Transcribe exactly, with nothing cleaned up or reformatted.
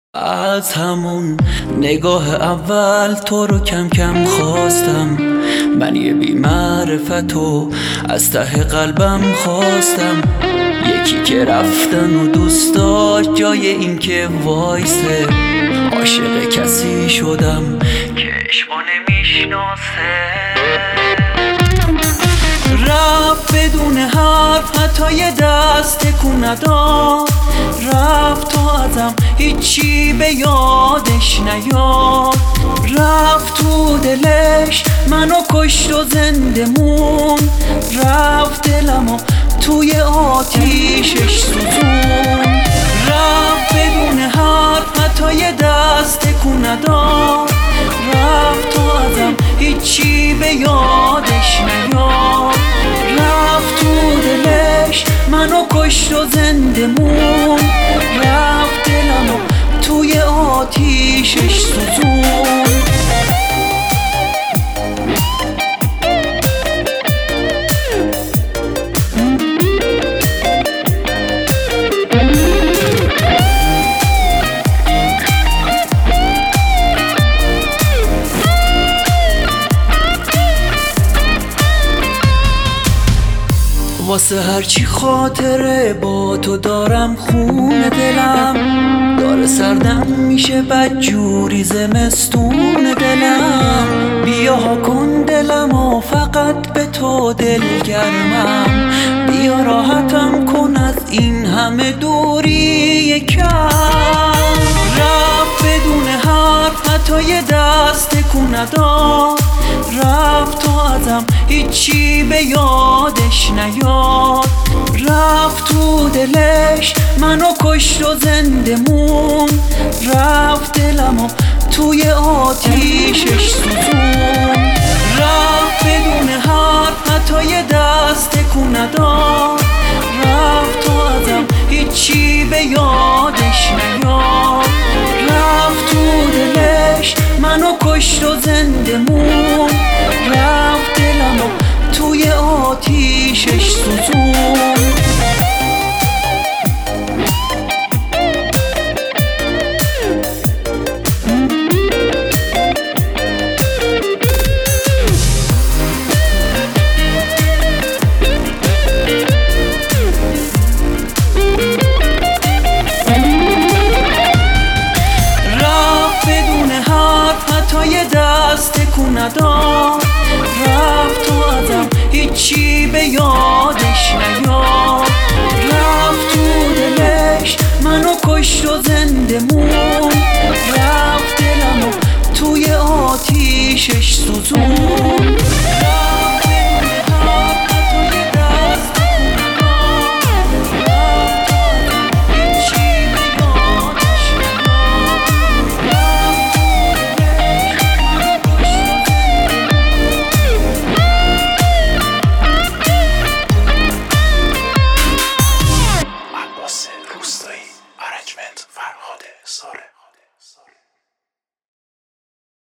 از همون نگاه اول تو رو کم کم خواستم، من یه بی معرفتو از ته قلبم خواستم. یکی که رفتن و دوست داشت جای این که وایسه، عاشق کسی شدم که عشقو نمیشناسه. رفت بدون حرف، حتی یه دست تکون نداد. رفت تا ازم هیچی به یادش نیاد. رفت تو دلش منو کشت و زنده مون. رفت دلمو توی آتیشش سوزون. رفت بدون حرف، حتی یه دست تکون نداد. رفت تا ازم هیچی به یادش نیاد. رفت تو دلش منو کشت و زنده مون. رفت دلمو توی آتیشش سوزون. واسه هرچی خاطره با تو دارم خون دلم داره سردم میشه بدجوری زمستون دلم. بیا ها کن دلم و فقط به تو دلگرمم. بیا راحتم کن از این همه دوری یکم. رفت بدون حرف، حتی یه دست تکون نداد. رفت تا ازم هیچی به یادش نیاد. رفت تو دلش منو کشت و زنده مون. رفت دلمو توی آتیشش سوزون. رفت بدون حرف، حتی یه دست تکون نداد. رفت تا ازم هیچی به یادش نیاد. رفت تو دلش منو کشت و زنده مون. رفت دلمو توی آتیشش سوزون. یه دست تکون نداد. رفت تو ازم هیچی به یادش نیاد. رفت تو دلش منو کشت و زنده مون. رفت دلمو توی آتیشش سوزون.